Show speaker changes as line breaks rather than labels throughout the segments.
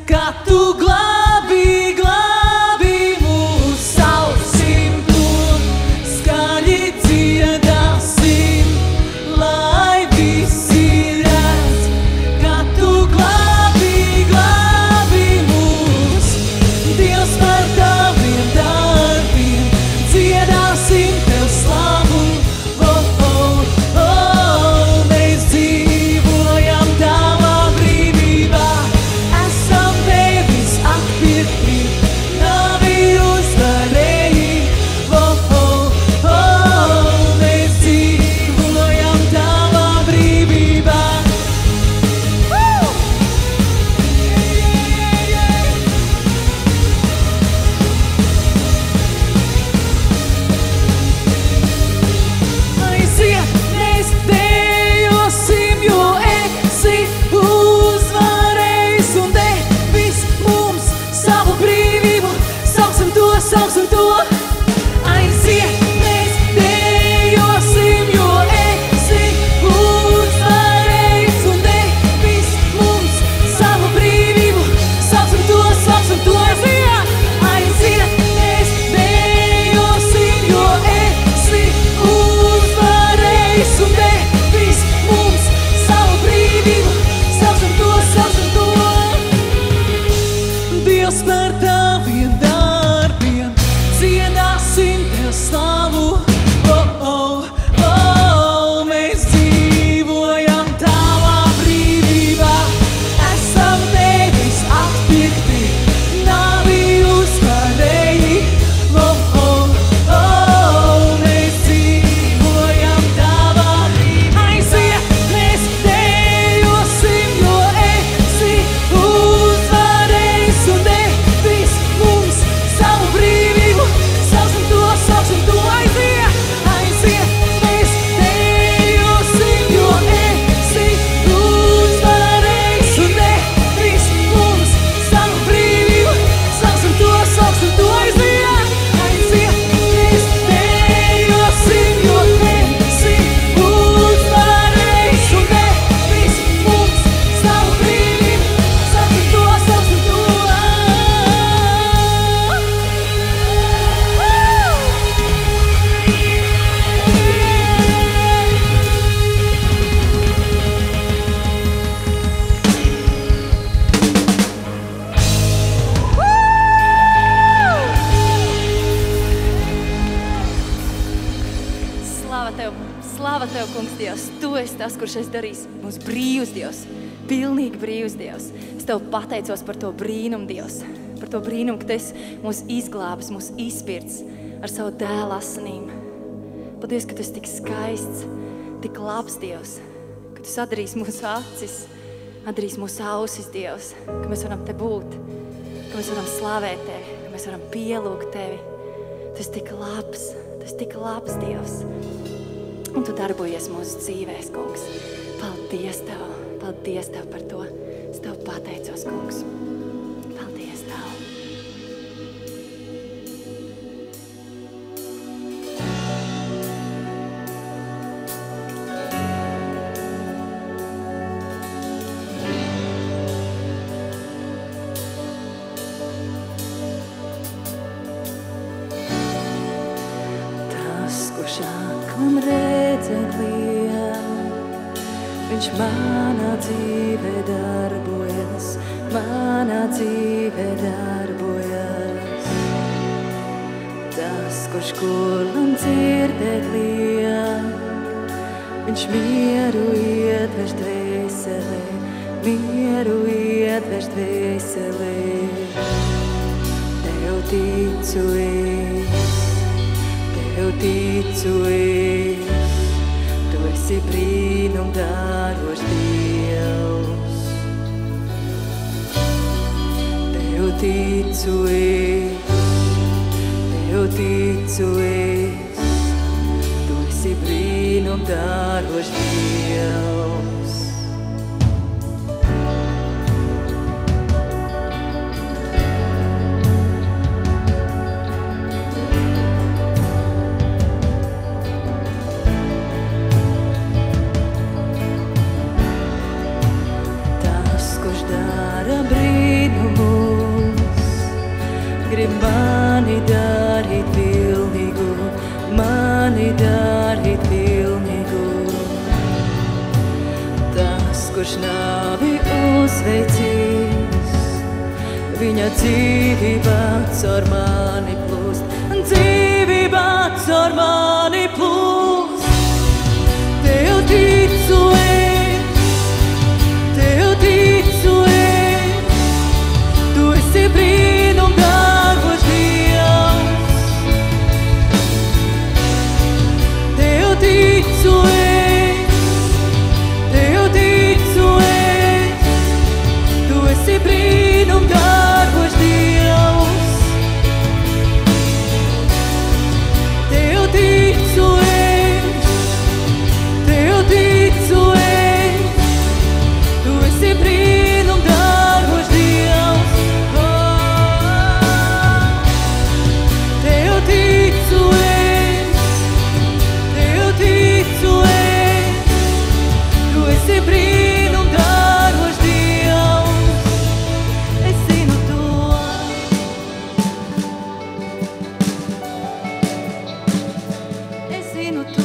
Kā tu glābi, glābi mūs, saucim tu, skaļi dziedāsim, lai visi redz. Kā tu glābi, glābi mūs, Dievs par taviem darbiem, dziedāsim tev slavu. Oh, oh, oh, mēs dzīvojam tavā brīvībā, esam tevis atpirkti, navi uzvarēji. Oh, oh, oh, mēs dzīvojam tavā brīvībā. Aiziet, mēs dejosim, jo esi uzvarējis un devis mums savu brīvību. Sauksim to, sauksim to. Aiziet, mēs dejosim, jo esi uzvarējis un devis mums savu brīvību. Sauksim to, sauksim to. Aiziet, aiziet, mēs dejosim, jo esi uzvarējis un devis mums savu brīvību. Sauksim to, sauksim to. Dievs par taviem darbiem, dziedāsim tev slavu. Oh, oh, oh, mēs dzīvojam tavā brīvībā, esam tevis atpirkti, navi uzvarēji. Oh, oh, oh, mēs dzīvojam tavā brīvībā. Aiziet, mēs dejosim, jo esi uzvarējis un devis mums savu brīvību. Sauksim to, sauksim to. Aiziet, aiziet, mēs dejosim, jo esi uzvarējis un devis mums savu brīvību. Sauksim to, sauksim to. Aiziet, aiziet, mēs dejosim, jo esi uzvarējis un devis mums savu brīvību. Sauksim to, sauksim to. Slāva Tev, Kungs, Dievs! Tu esi tas, kurš esi darījis mums brīvs, Dievs, pilnīgi brīvs, Dievs. Es Tev pateicos par to brīnumu, Dievs, par to brīnumu, ka Tu esi mūs izglābis, mūs izpirts ar savu dēlu asinīm. Paldies, ka Tu esi tik skaists, tik labs, Dievs, ka Tu sadarīsi mūsu acis, atdarīsi mūsu ausis, Dievs, ka mēs varam Te būt, ka mēs varam slavēt Tevi, ka mēs varam pielūgt Tevi. Tu esi tik labs, Dievs. Un Tu darbojies mūsu dzīvēs, Kungs. Paldies Tev par to. Es Tev pateicos, Kungs. Paldies Tev. Tas, kurš aklam redzēt liel, Viņš manā dzīvē darbojas, manā dzīvē darbojas. Tas, kurš kurlam dzirdēt liek, Viņš mieru iedvež dvēselē, mieru iedvež dvēselē. Tev ticu es, Tev ticu es, Tu esi brīnumdarošs Dievs. Tev ticu es, Tev ticu es, Tu esi brīnumdarošs Dievs. brīnumus, grib mani darīt pilnīgu, mani darīt pilnīgu. Tas, kurš nāvi uzveicīs, viņa dzīvība caur mani plūst, dzīvība caur mani plūst. Tev ticu es, Tev ticu es, Tu esi brīnumdarbos Dievs. Tev ticu es, Tev ticu es, Tu esi brīnumdarbos Dievs. Tev ticu es, Tev ticu es, Tu esi brīnumdarbos Dievs. Tev ticu es, Tev ticu es, Tu esi brīnumdarbos Dievs. Es zinu to. Es zinu to.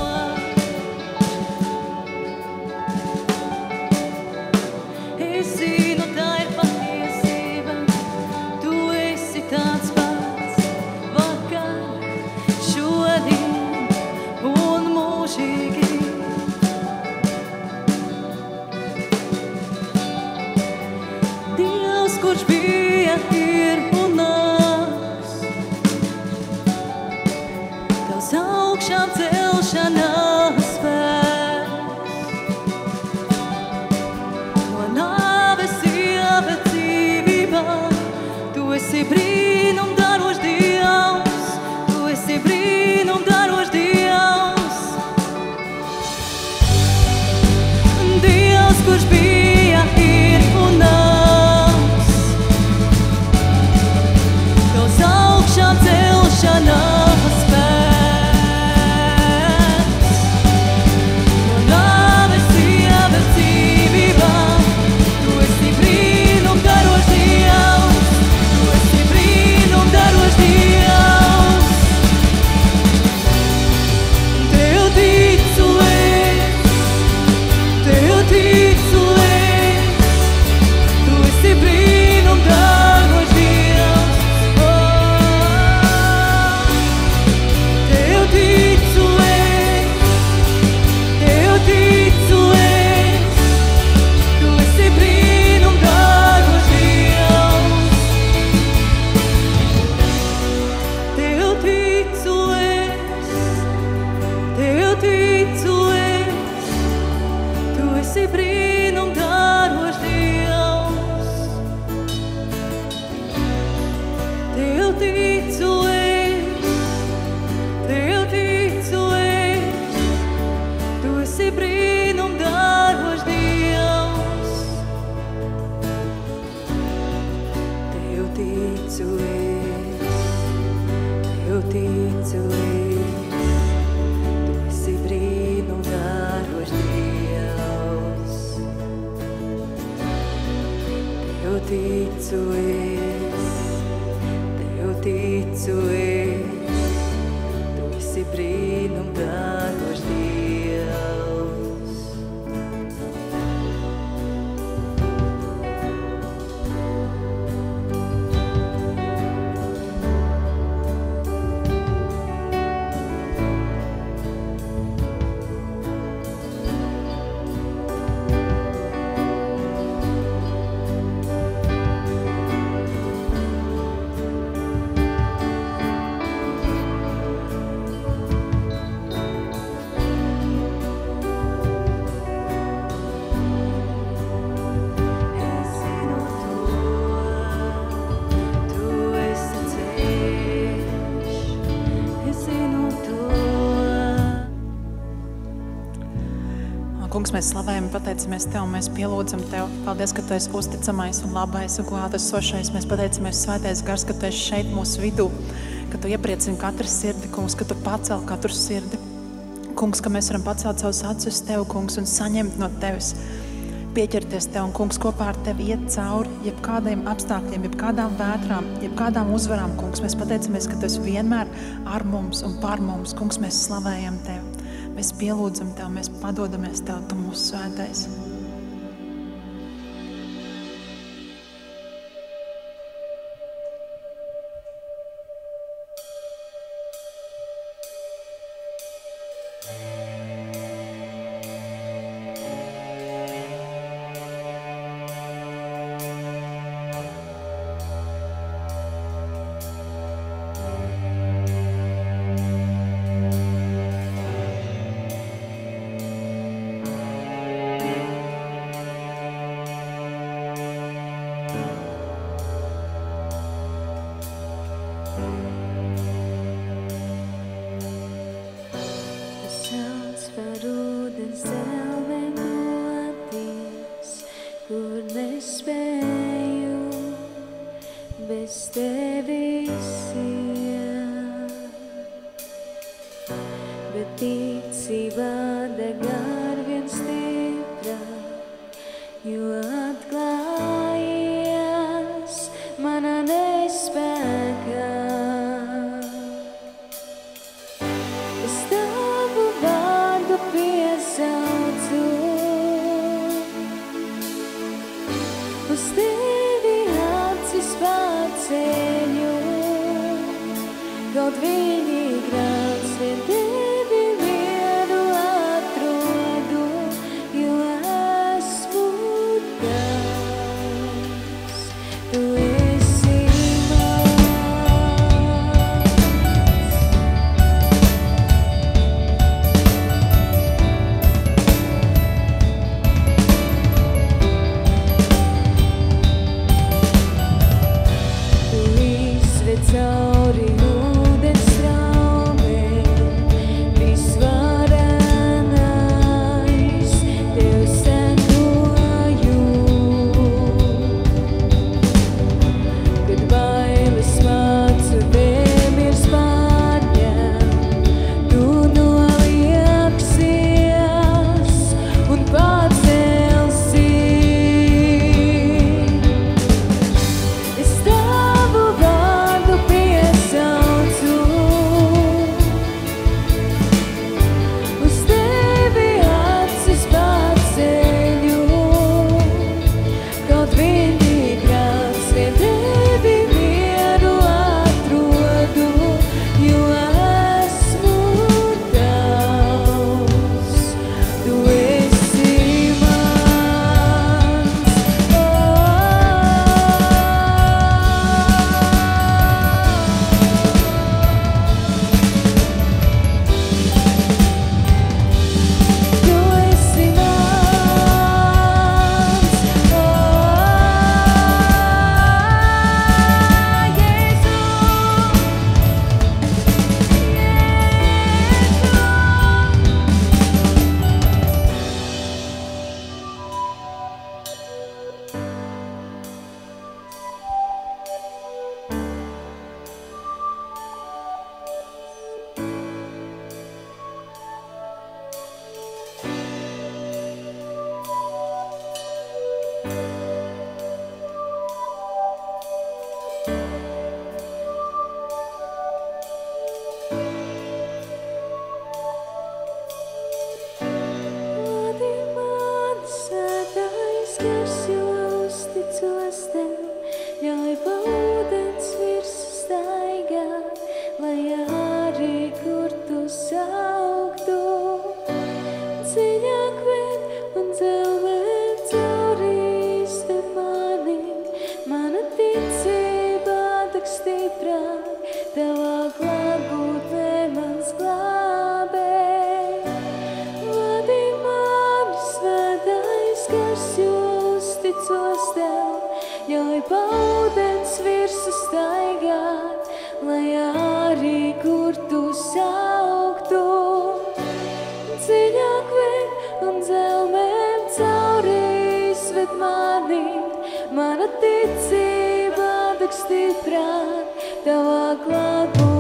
Es zinu, tā ir patiesība. Tu esi tāds pats vakar, šodien un mūžīgi. Dievs, kurš bija, ir un nāks, Tavs augšām celšanās spēks. No nāves ieved dzīvībā, Tu esi brīnumdarošs Dievs, Tu esi brīnumdarošs Dievs. Dievs, kurš bija, ir un nāks, Tavs augšām celšanās spēks. No nāves ieved dzīvībā, Tu esi brīnumdarošs Dievs, Tu esi brīnumdarošs Dievs. Tev ticu es, Tev ticu es, Tu esi brīnumdarošs Dievs. Tev ticu es, Tev ticu es, Tu esi brīnumdarošs Dievs. Tev ticu es, Tev ticu es, Tu esi brīnumdarošs Dievs. Tev ticu es, Tev ticu es, Tu esi brīnumdarošs Dievs. Tev ticu es, Tev ticu es, Tu esi brīnumdarošs Dievs. Tev ticu es, Tev ticu es, Tu esi brīnumdarošs Dievs.
Kungs, mēs slavējam, pateicamies Tev, mēs pielūdzam Tev. Paldies, ka Tu esi uzticamais un labais un klātesošais. Mēs pateicamies, Svētais Gars, ka Tu esi šeit mūsu vidū, ka Tu iepriecini katru sirdi, Kungs, ka Tu pacel katru sirdi. Kungs, ka mēs varam pacelt savus acis uz Tev, Kungs, un saņemt no Tevis pieķerties Tev un, kungs, kopā ar Tevi iet cauri jebkādiem apstākļiem, jebkādām vētrām, jebkādām uzvarām, kungs. Mēs pateicamies, ka Tu esi vienmēr ar mums un par mums. Kungs, mēs slavējam Tev, mēs pielūdzam Tev, mēs padodamies Tev, Tu mūsu svētais.
Mana ticība deg stiprāk, tavā klātbūtnē